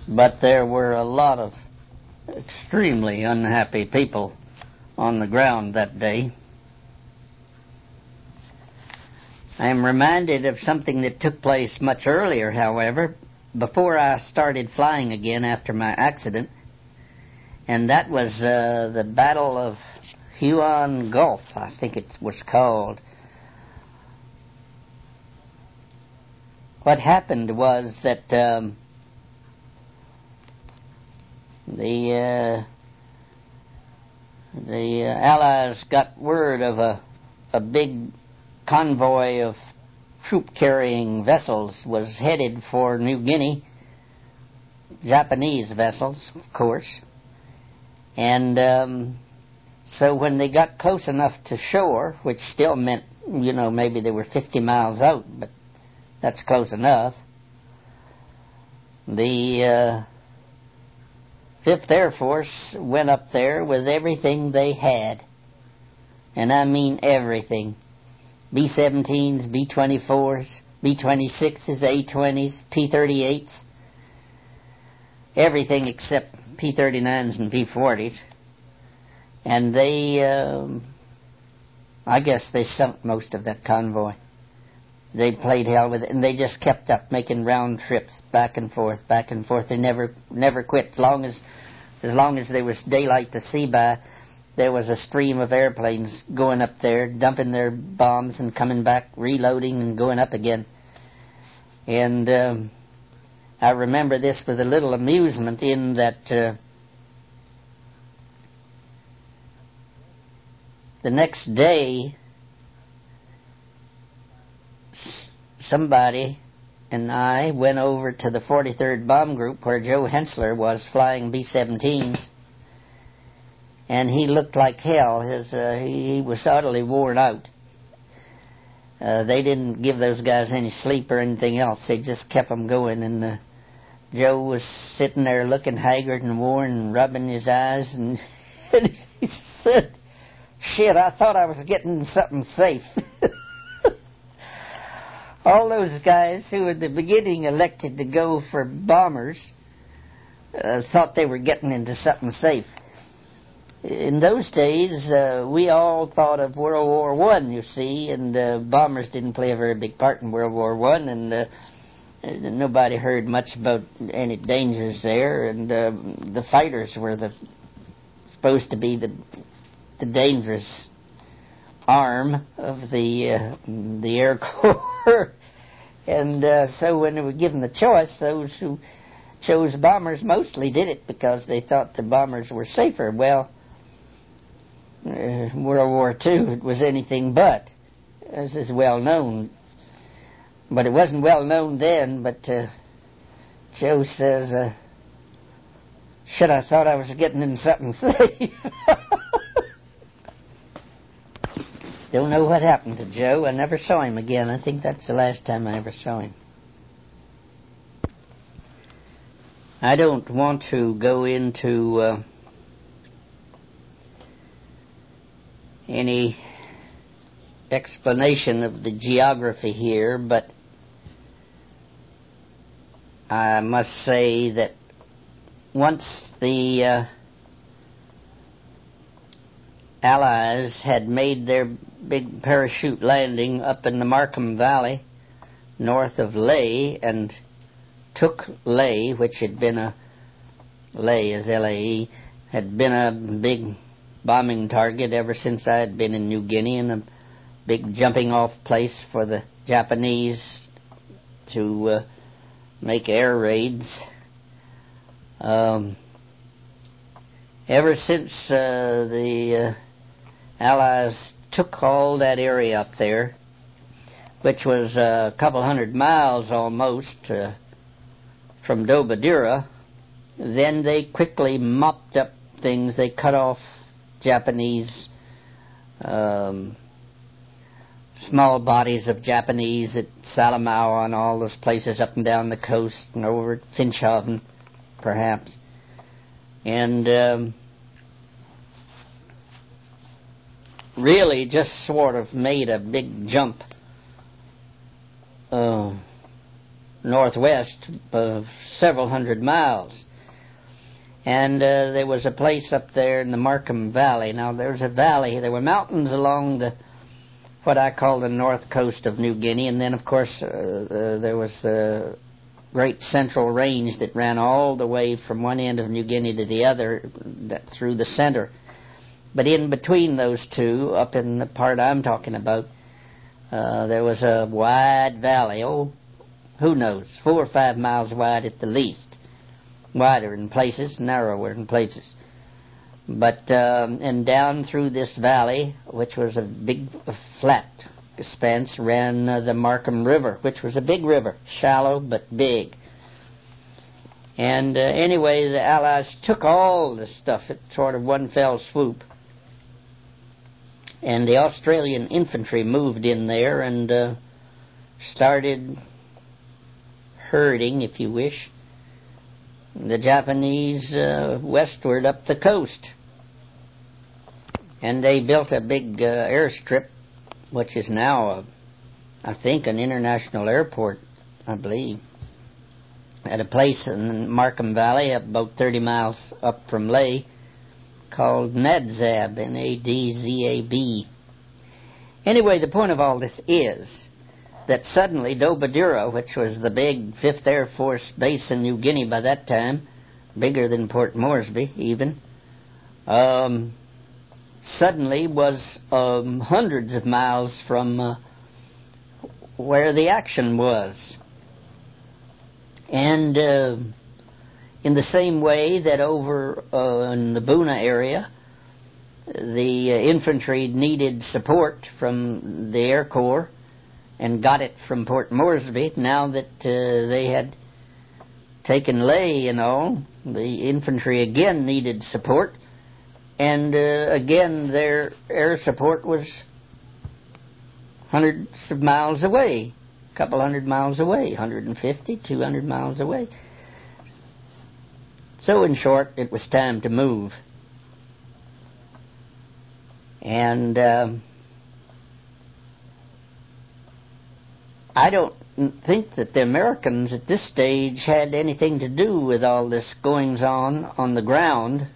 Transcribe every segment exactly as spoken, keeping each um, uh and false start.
But there were a lot of extremely unhappy people on the ground that day. I am reminded of something that took place much earlier, however, before I started flying again after my accident, and that was uh, the Battle of Huon Gulf, I think it was called. What happened was that um, the uh, the uh, Allies got word of a a big convoy of troop-carrying vessels was headed for New Guinea, Japanese vessels, of course. And um, so when they got close enough to shore, which still meant, you know, maybe they were fifty miles out, but that's close enough, the uh, Fifth Air Force went up there with everything they had. And I mean everything. B seventeens, B twenty-fours, B twenty-sixes, A twenties, P thirty-eights, everything except P thirty-nines and P forties. And they, um, I guess they sunk most of that convoy. They played hell with it, and they just kept up making round trips back and forth, back and forth. They never, never quit. As long as, as long as there was daylight to see by, there was a stream of airplanes going up there, dumping their bombs and coming back, reloading and going up again. And um, I remember this with a little amusement in that uh, the next day, s- somebody and I went over to the forty-third Bomb Group where Joe Hensler was flying B seventeens. And he looked like hell. His, uh, he, he was utterly worn out. Uh, they didn't give those guys any sleep or anything else. They just kept them going. And uh, Joe was sitting there looking haggard and worn and rubbing his eyes. And, and he said, "Shit, I thought I was getting something safe." All those guys who at the beginning elected to go for bombers uh, thought they were getting into something safe. In those days, uh, we all thought of World War One, you see, and uh, bombers didn't play a very big part in World War One, and uh, nobody heard much about any dangers there, and uh, the fighters were the supposed to be the the dangerous arm of the uh, the Air Corps, and uh, so when they were given the choice, those who chose bombers mostly did it because they thought the bombers were safer. Well, Uh, World War Two, it was anything but, as is well known. But it wasn't well known then, but uh, Joe says, uh, "Shit, I thought I was getting in something safe." Don't know what happened to Joe. I never saw him again. I think that's the last time I ever saw him. I don't want to go into Uh, any explanation of the geography here, but I must say that once the uh, Allies had made their big parachute landing up in the Markham Valley north of Lae and took Lae, which had been a Lae is L A E, had been a big bombing target ever since I had been in New Guinea, and a big jumping off place for the Japanese to uh, make air raids. Um, ever since uh, the uh, Allies took all that area up there, which was a couple hundred miles almost uh, from Dobadira, then they quickly mopped up things. They cut off Japanese, um, small bodies of Japanese at Salamau and all those places up and down the coast and over at Finschhafen, perhaps. And um, really just sort of made a big jump uh, northwest of several hundred miles. And uh, there was a place up there in the Markham Valley. Now, there's a valley. There were mountains along the what I call the north coast of New Guinea, and then, of course, uh, uh, there was the great central range that ran all the way from one end of New Guinea to the other, that, through the center. But in between those two, up in the part I'm talking about, uh, there was a wide valley. Oh, who knows, four or five miles wide at the least. Wider in places, narrower in places. But, um, and down through this valley, which was a big, a flat expanse, ran uh, the Markham River, which was a big river, shallow but big. And uh, anyway, the Allies took all the stuff at sort of one fell swoop. And the Australian infantry moved in there and uh, started herding, if you wish, the Japanese uh, westward up the coast. And they built a big uh, airstrip, which is now, a, I think, an international airport, I believe, at a place in the Markham Valley, about thirty miles up from Lae, called Nadzab, N A D Z A B. Anyway, the point of all this is that suddenly Dobadura, which was the big fifth Air Force base in New Guinea by that time, bigger than Port Moresby even, um, suddenly was um, hundreds of miles from uh, where the action was. And uh, in the same way that over uh, in the Boona area, the uh, infantry needed support from the Air Corps and got it from Port Moresby. Now that uh, they had taken Lae and all, the infantry again needed support, and uh, again their air support was hundreds of miles away, a couple hundred miles away, one hundred fifty, two hundred miles away. So in short, it was time to move. And um, I don't think that the Americans at this stage had anything to do with all this goings-on on the ground,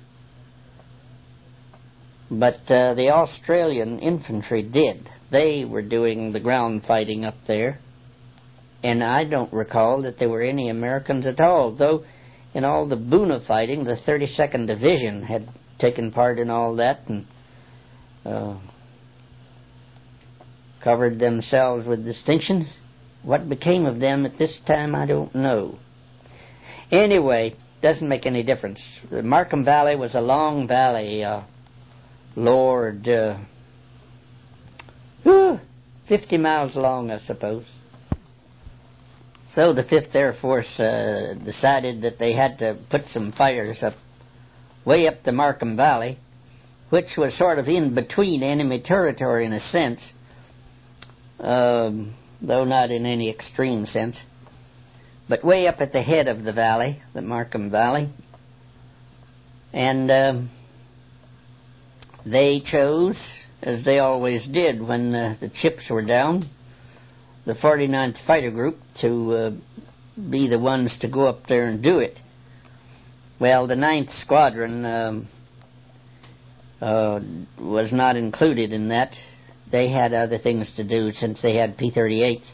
but uh, the Australian infantry did. They were doing the ground fighting up there, and I don't recall that there were any Americans at all, though in all the Boona fighting, the thirty-second Division had taken part in all that and uh, covered themselves with distinction. What became of them at this time, I don't know. Anyway, doesn't make any difference. The Markham Valley was a long valley, uh, Lord, uh, whew, fifty miles long, I suppose. So the fifth Air Force uh, decided that they had to put some fires up, way up the Markham Valley, which was sort of in between enemy territory in a sense, um, though not in any extreme sense, but way up at the head of the valley, the Markham Valley. And um, they chose, as they always did when uh, the chips were down, the forty-ninth Fighter Group to uh, be the ones to go up there and do it. Well, the ninth Squadron um, uh, was not included in that. They had other things to do since they had P thirty-eights.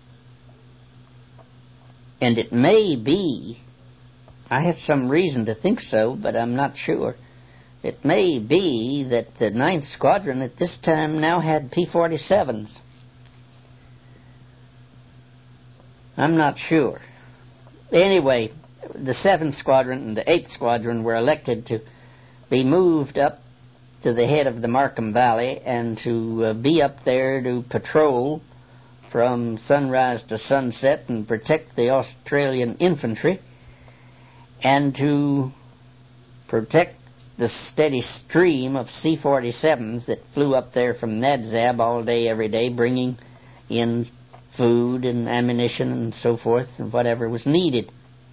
And it may be, I have some reason to think so, but I'm not sure. It may be that the ninth Squadron at this time now had P forty-sevens. I'm not sure. Anyway, the seventh Squadron and the eighth Squadron were elected to be moved up to the head of the Markham Valley and to uh, be up there to patrol from sunrise to sunset and protect the Australian infantry and to protect the steady stream of C forty-sevens that flew up there from Nadzab all day, every day, bringing in food and ammunition and so forth and whatever was needed.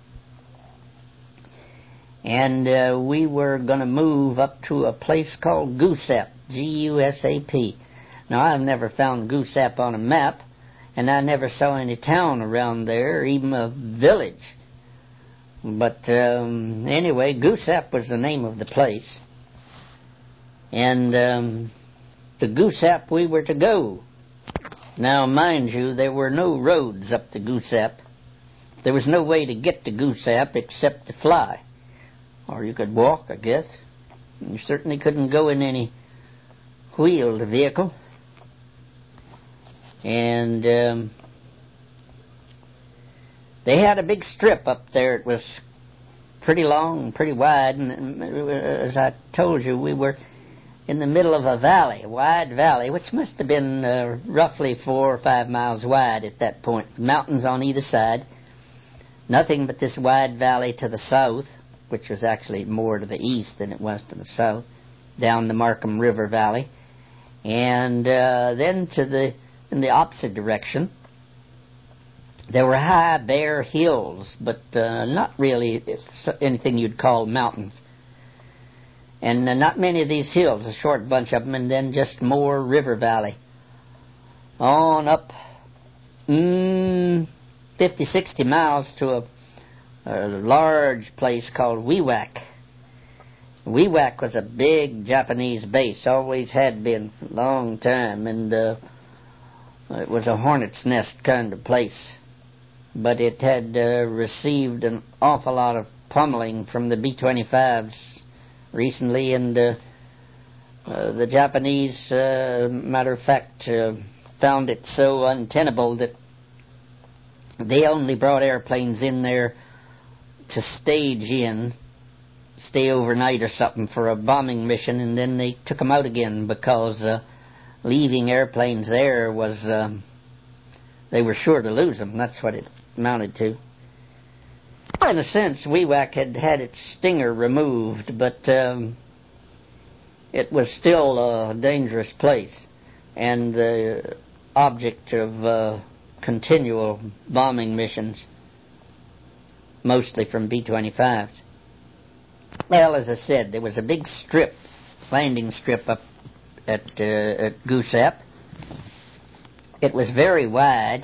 And uh, we were going to move up to a place called Goosap, G U S A P. Now, I've never found Goosap on a map, and I never saw any town around there, even a village. But um, anyway, Goosap was the name of the place. And um, to Goosap we were to go. Now, mind you, there were no roads up to Goosap. There was no way to get to Goosap except to fly. Or you could walk, I guess. You certainly couldn't go in any wheeled vehicle. And um, they had a big strip up there. It was pretty long and pretty wide. And as I told you, we were in the middle of a valley, a wide valley, which must have been uh, roughly four or five miles wide at that point. Mountains on either side. Nothing but this wide valley to the south, which was actually more to the east than it was to the south, down the Markham River Valley. And uh, then to the in the opposite direction, there were high, bare hills, but uh, not really anything you'd call mountains. And uh, not many of these hills, a short bunch of them, and then just more river valley. On up mm, fifty, sixty miles to a, a large place called Wewak. Wewak was a big Japanese base, always had been a long time, and uh, it was a hornet's nest kind of place. But it had uh, received an awful lot of pummeling from the B twenty-fives recently, and uh, uh, the Japanese, uh, matter of fact, uh, found it so untenable that they only brought airplanes in there to stage in, stay overnight or something for a bombing mission, and then they took them out again because uh, leaving airplanes there was, uh, they were sure to lose them. That's what it amounted to. In a sense, Wewak had had its stinger removed, but um, it was still a dangerous place and the object of uh, continual bombing missions, mostly from B twenty-fives. Well, as I said, there was a big strip, landing strip up at, uh, at Goosap. It was very wide.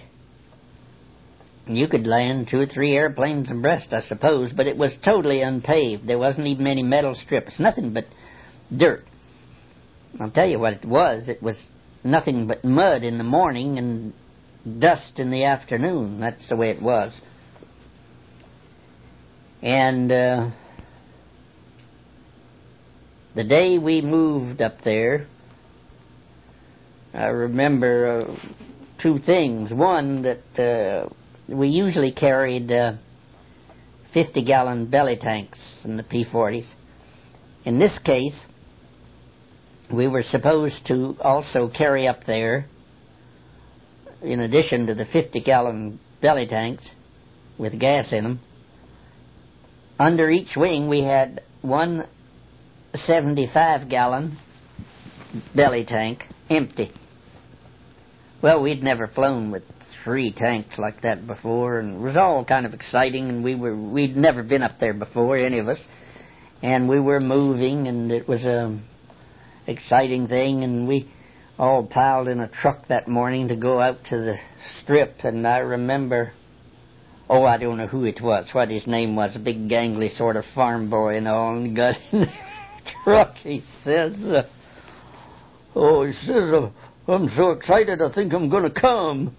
You could land two or three airplanes abreast, I suppose, but it was totally unpaved. There wasn't even any metal strips, nothing but dirt. I'll tell you what it was. It was nothing but mud in the morning and dust in the afternoon. That's the way it was. And uh, the day we moved up there, I remember uh, two things. One, that uh, we usually carried uh, fifty-gallon belly tanks in the P forties. In this case, we were supposed to also carry up there, in addition to the fifty-gallon belly tanks with gas in them, under each wing we had one seventy-five-gallon belly tank empty. Well, we'd never flown with three tanks like that before, and it was all kind of exciting, and we were we'd never been up there before, any of us, and we were moving, and it was a exciting thing, and we all piled in a truck that morning to go out to the strip. And I remember, oh, I don't know who it was, what his name was, a big gangly sort of farm boy and all, and he got in the truck. He says, uh, oh, he says, uh, I'm so excited I think I'm going to come.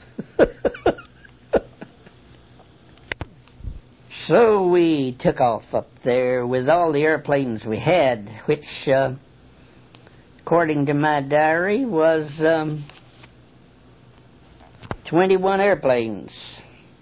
So we took off up there with all the airplanes we had, which, uh, according to my diary, was um, twenty-one airplanes.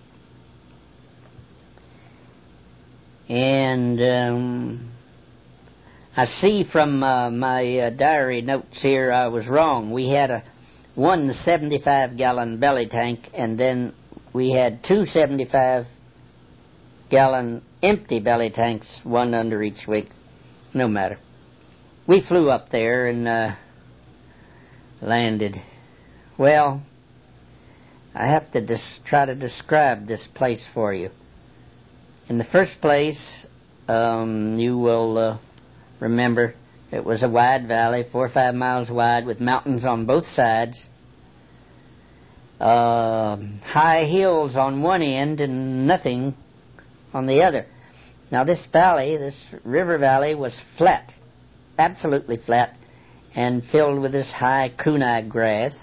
And um, I see from uh, my uh, diary notes here I was wrong. We had a one seventy-five-gallon belly tank, and then we had two seventy-five-gallon empty belly tanks, one under each wing. No matter. We flew up there and uh, landed. Well, I have to dis- try to describe this place for you. In the first place, um, you will uh, remember it was a wide valley, four or five miles wide, with mountains on both sides. uh, high hills on one end and nothing on the other. Now this valley, this river valley, was flat, absolutely flat, and filled with this high kunai grass.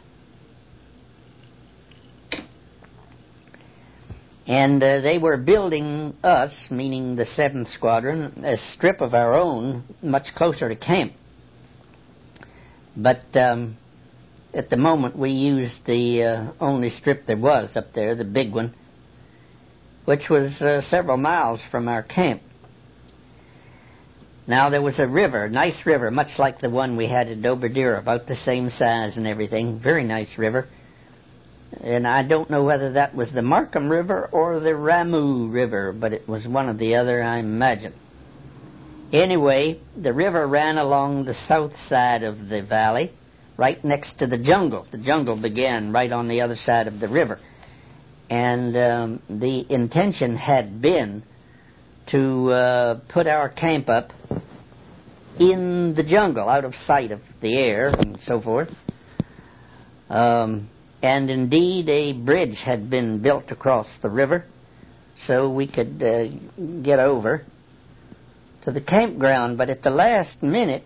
And uh, they were building us, meaning the seventh Squadron, a strip of our own much closer to camp. But um, at the moment we used the uh, only strip there was up there, the big one, which was uh, several miles from our camp. Now there was a river, a nice river, much like the one we had at Dobodera, about the same size and everything, very nice river. And I don't know whether that was the Markham River or the Ramu River, but it was one or the other, I imagine. Anyway, the river ran along the south side of the valley, right next to the jungle. The jungle began right on the other side of the river. And um, the intention had been to uh, put our camp up in the jungle, out of sight of the air and so forth. Um... And indeed, a bridge had been built across the river so we could uh, get over to the campground. But at the last minute,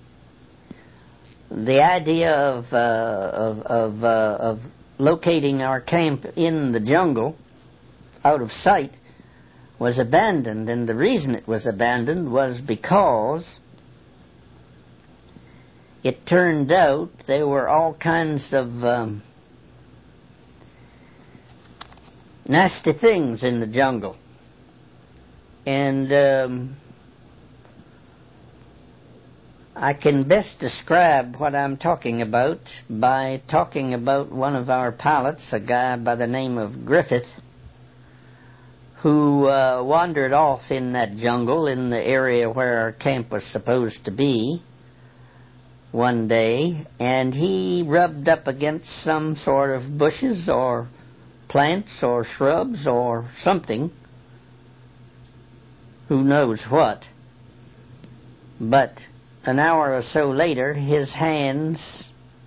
the idea of, uh, of, of, uh, of locating our camp in the jungle, out of sight, was abandoned. And the reason it was abandoned was because it turned out there were all kinds of Um, nasty things in the jungle. And um, I can best describe what I'm talking about by talking about one of our pilots, a guy by the name of Griffith, who uh, wandered off in that jungle in the area where our camp was supposed to be one day, and he rubbed up against some sort of bushes or plants or shrubs or something, who knows what. But an hour or so later, his hands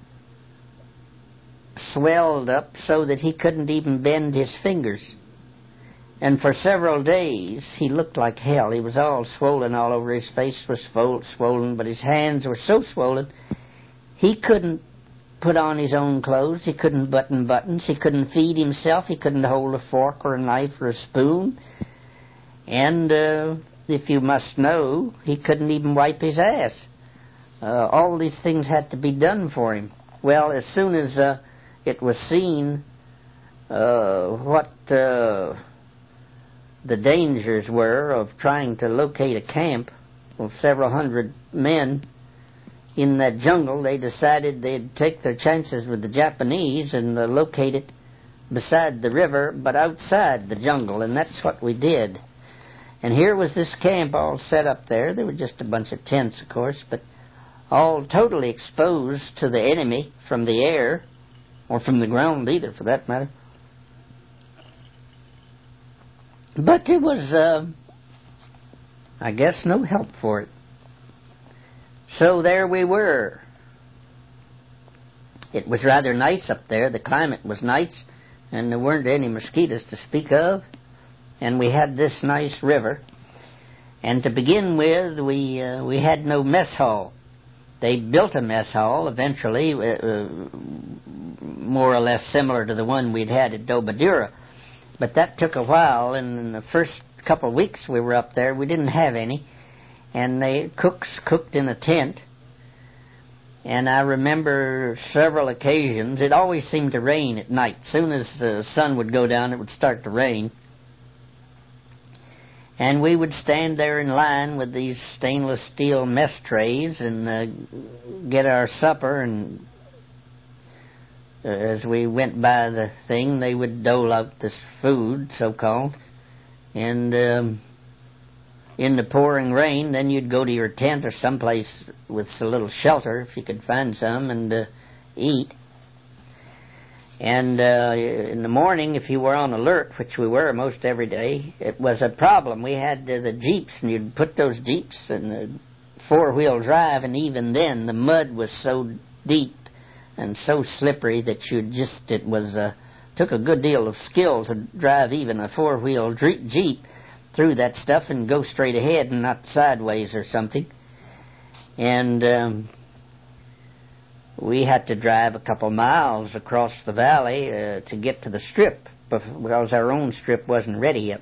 swelled up so that he couldn't even bend his fingers. And for several days, he looked like hell. He was all swollen all over. His face was swollen, but his hands were so swollen, he couldn't put on his own clothes, he couldn't button buttons, he couldn't feed himself, he couldn't hold a fork or a knife or a spoon, and uh, if you must know, he couldn't even wipe his ass. Uh, all these things had to be done for him. Well, as soon as uh, it was seen uh, what uh, the dangers were of trying to locate a camp of several hundred men in that jungle, they decided they'd take their chances with the Japanese and uh, locate it beside the river, but outside the jungle, and that's what we did. And here was this camp all set up there. There were just a bunch of tents, of course, but all totally exposed to the enemy from the air, or from the ground either, for that matter. But there was, uh, I guess, no help for it. So there we were. It was rather nice up there. The climate was nice, and there weren't any mosquitoes to speak of. And we had this nice river. And to begin with, we uh, we had no mess hall. They built a mess hall eventually, uh, more or less similar to the one we'd had at Dobodera. But that took a while, and in the first couple of weeks we were up there, we didn't have any. And the cooks cooked in a tent. And I remember several occasions, it always seemed to rain at night. As soon as the sun would go down, it would start to rain. And we would stand there in line with these stainless steel mess trays and uh, get our supper. And uh, as we went by the thing, they would dole out this food, so-called. And Um, in the pouring rain, then you'd go to your tent or someplace with a little shelter, if you could find some, and uh, eat. And uh, in the morning, if you were on alert, which we were most every day, it was a problem. We had uh, the Jeeps, and you'd put those Jeeps in the four-wheel drive, and even then the mud was so deep and so slippery that you just, it was a, took a good deal of skill to drive even a four-wheel Jeep through that stuff and go straight ahead and not sideways or something. And um, we had to drive a couple miles across the valley uh, to get to the strip because our own strip wasn't ready yet.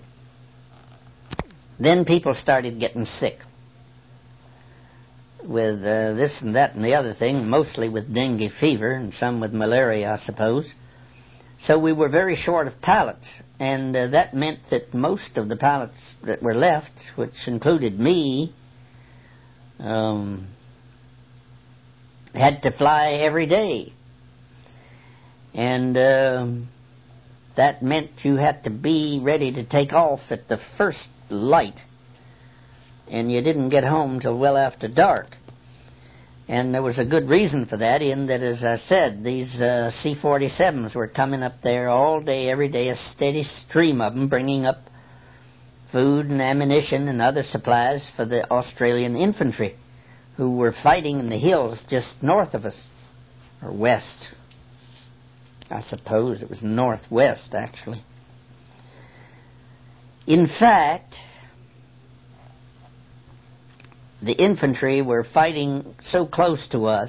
Then people started getting sick with uh, this and that and the other thing, mostly with dengue fever and some with malaria, I suppose. So we were very short of pallets, and uh, that meant that most of the pallets that were left, which included me, um, had to fly every day. And uh, that meant you had to be ready to take off at the first light, and you didn't get home till well after dark. And there was a good reason for that, in that, as I said, these uh, C forty-sevens were coming up there all day, every day, a steady stream of them, bringing up food and ammunition and other supplies for the Australian infantry, who were fighting in the hills just north of us, or west. I suppose it was northwest, actually. In fact, the infantry were fighting so close to us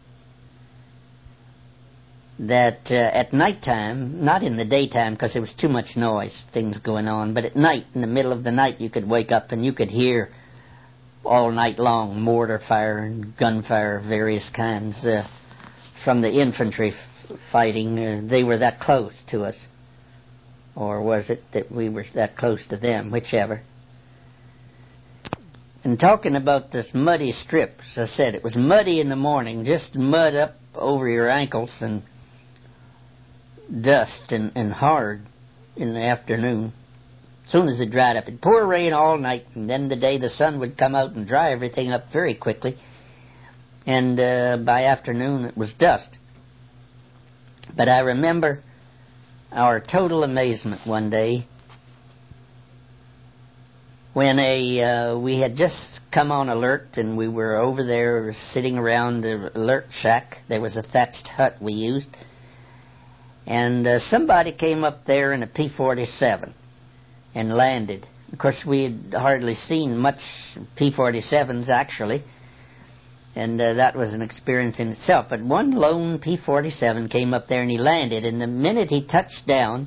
that uh, at nighttime, not in the daytime because there was too much noise, things going on, but at night, in the middle of the night, you could wake up and you could hear all night long mortar fire and gunfire of various kinds uh, from the infantry f- fighting. Uh, they were that close to us. Or was it that we were that close to them, whichever. And talking about this muddy strip, as I said, it was muddy in the morning, just mud up over your ankles and dust and, and hard in the afternoon. As soon as it dried up, it'd pour rain all night, and then the day the sun would come out and dry everything up very quickly. And uh, by afternoon it was dust. But I remember our total amazement one day when a uh, we had just come on alert, and we were over there sitting around the alert shack. There was a thatched hut we used, and uh, somebody came up there in a P forty-seven and landed. Of course, we had hardly seen much P forty-sevens actually, and uh, that was an experience in itself. But one lone P forty-seven came up there and he landed, and the minute he touched down,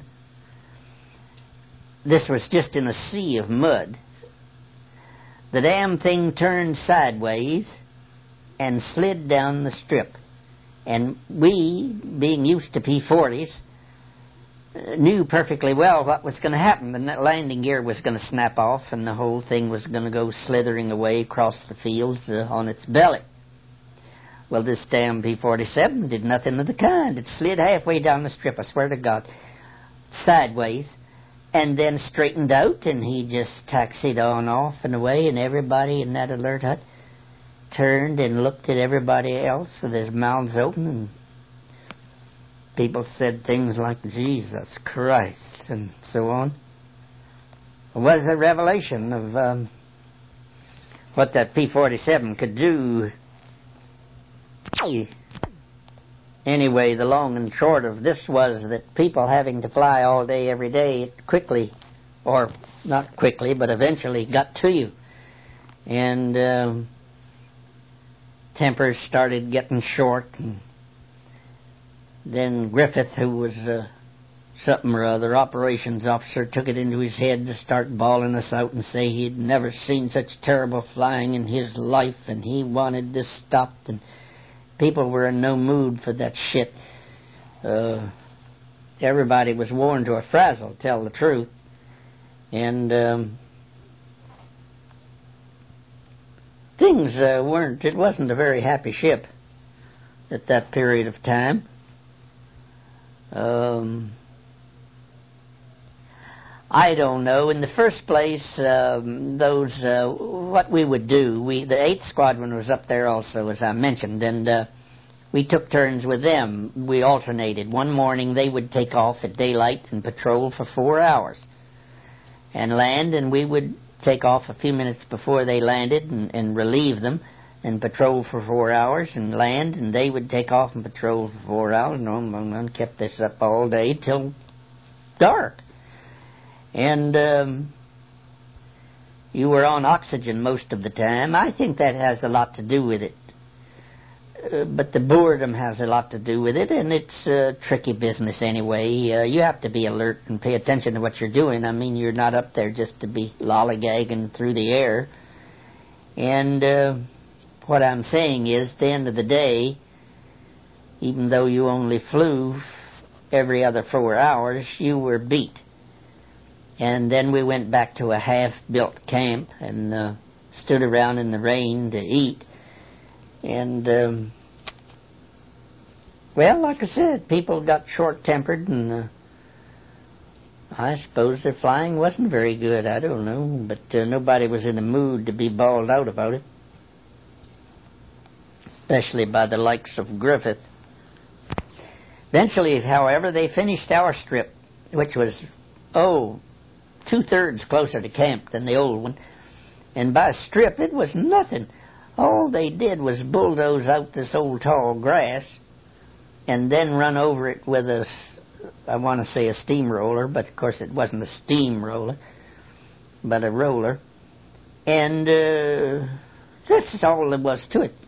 this was just in a sea of mud, the damn thing turned sideways and slid down the strip. And we, being used to P forties, knew perfectly well what was going to happen. The landing gear was going to snap off, and the whole thing was going to go slithering away across the fields uh, on its belly. Well, this damn P forty-seven did nothing of the kind. It slid halfway down the strip, I swear to God, sideways, and then straightened out, and he just taxied on off and away, and everybody in that alert hut turned and looked at everybody else with their mouths open, and people said things like, Jesus Christ, and so on. It was a revelation of um, what that P forty-seven could do. Anyway, the long and short of this was that people having to fly all day, every day, it quickly, or not quickly, but eventually got to you. And um, tempers started getting short, and then Griffith, who was uh, something or other, operations officer, took it into his head to start bawling us out and say he'd never seen such terrible flying in his life, and he wanted this stopped, and people were in no mood for that shit. Uh, everybody was worn to a frazzle, to tell the truth. And um, things uh, weren't, it wasn't a very happy ship at that period of time. Um, I don't know. In the first place, um, those uh, what we would do. We the eighth Squadron was up there also, as I mentioned, and uh, we took turns with them. We alternated. One morning they would take off at daylight and patrol for four hours, and land, and we would take off a few minutes before they landed and, and relieve them, and patrol for four hours and land, and they would take off and patrol for four hours, and kept this up all day till dark. And um, you were on oxygen most of the time. I think that has a lot to do with it. Uh, but the boredom has a lot to do with it, and it's a tricky business anyway. Uh, you have to be alert and pay attention to what you're doing. I mean, you're not up there just to be lollygagging through the air. And uh, what I'm saying is, at the end of the day, even though you only flew every other four hours, you were beat. And then we went back to a half-built camp and uh, stood around in the rain to eat. And, um, well, like I said, people got short-tempered, and uh, I suppose their flying wasn't very good. I don't know, but uh, nobody was in the mood to be bawled out about it, especially by the likes of Griffith. Eventually, however, they finished our strip, which was, oh, two-thirds closer to camp than the old one. And by strip, it was nothing. All they did was bulldoze out this old tall grass and then run over it with a, I want to say a steamroller, but of course it wasn't a steamroller, but a roller. And uh, that's all there was to it.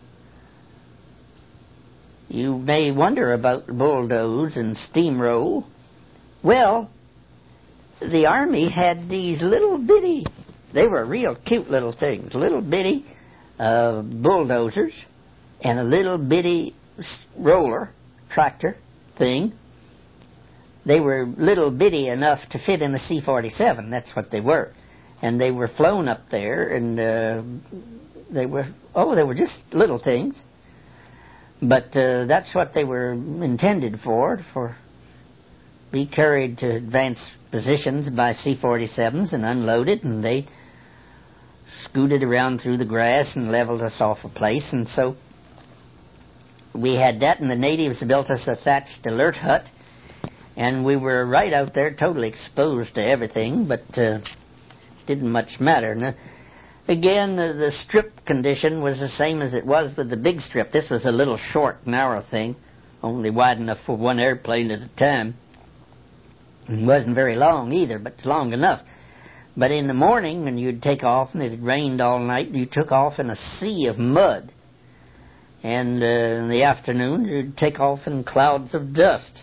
You may wonder about bulldoze and steamroll. Well, the Army had these little bitty, they were real cute little things, little bitty uh, bulldozers and a little bitty roller, tractor thing. They were little bitty enough to fit in a C forty-seven, that's what they were. And they were flown up there, and uh, they were, oh, they were just little things. But uh, that's what they were intended for, for be carried to advanced positions by C forty-sevens and unloaded, and they scooted around through the grass and leveled us off a place. And so we had that, and the natives built us a thatched alert hut, and we were right out there totally exposed to everything, but uh, didn't much matter. Now, again, the, the strip condition was the same as it was with the big strip. This was a little short, narrow thing, only wide enough for one airplane at a time. It wasn't very long either, but it's long enough. But in the morning, when you'd take off, and it had rained all night, you took off in a sea of mud. And uh, in the afternoon, you'd take off in clouds of dust.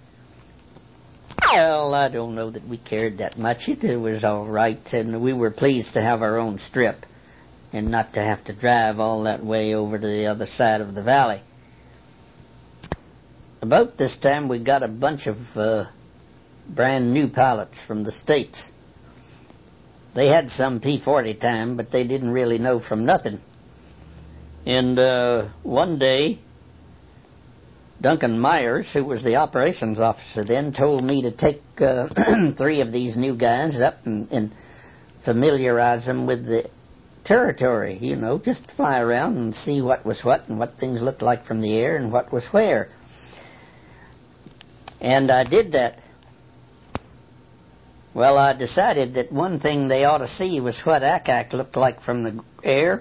Well, I don't know that we cared that much. It, it was all right, and we were pleased to have our own strip and not to have to drive all that way over to the other side of the valley. About this time, we got a bunch of uh, brand new pilots from the States. They had some P forty time, but they didn't really know from nothing. And uh, one day, Duncan Myers, who was the operations officer then, told me to take uh, three of these new guys up and, and familiarize them with the territory, you know, just fly around and see what was what and what things looked like from the air and what was where. And I did that. Well, I decided that one thing they ought to see was what Ack-Ack looked like from the air.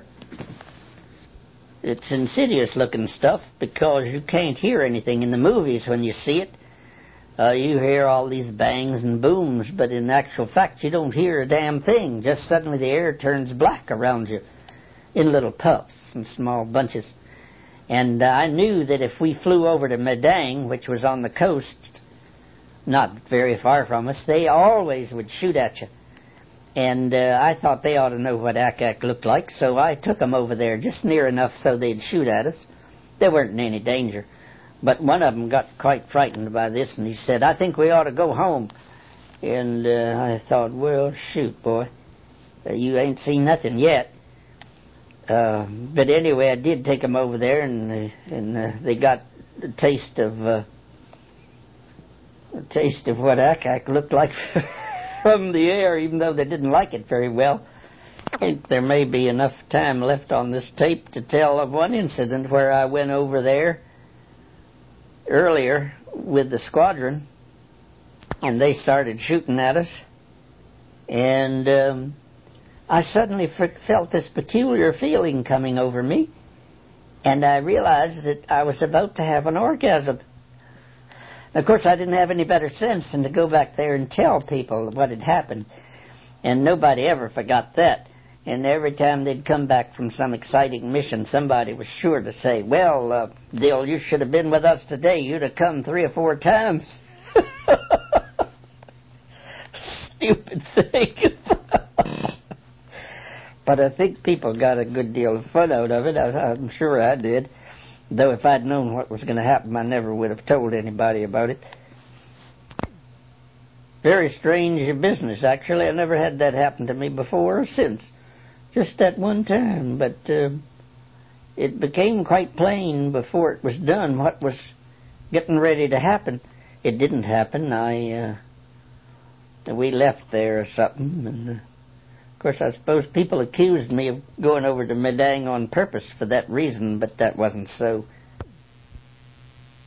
It's insidious-looking stuff because you can't hear anything in the movies when you see it. Uh, you hear all these bangs and booms, but in actual fact you don't hear a damn thing. Just suddenly the air turns black around you in little puffs and small bunches. And uh, I knew that if we flew over to Madang, which was on the coast, not very far from us, they always would shoot at you. And uh, I thought they ought to know what Ack-Ack looked like, so I took them over there just near enough so they'd shoot at us. They weren't in any danger. But one of them got quite frightened by this, and he said, "I think we ought to go home." And uh, I thought, well, shoot, boy, uh, you ain't seen nothing yet. Uh, but anyway, I did take them over there, and, uh, and uh, they got the taste of... Uh, a taste of what Ack-Ack looked like from the air, even though they didn't like it very well. I think there may be enough time left on this tape to tell of one incident where I went over there earlier with the squadron, and they started shooting at us. And um, I suddenly f- felt this peculiar feeling coming over me, and I realized that I was about to have an orgasm. Of course, I didn't have any better sense than to go back there and tell people what had happened, and nobody ever forgot that. And every time they'd come back from some exciting mission, somebody was sure to say, well, uh, Dill, you should have been with us today. You'd have come three or four times. Stupid thing. But I think people got a good deal of fun out of it. I was, I'm sure I did. Though if I'd known what was going to happen, I never would have told anybody about it. Very strange business, actually. I never had that happen to me before or since. Just that one time. But uh, it became quite plain before it was done what was getting ready to happen. It didn't happen. I uh, we left there or something. And, uh, of course, I suppose people accused me of going over to Medang on purpose for that reason, but that wasn't so.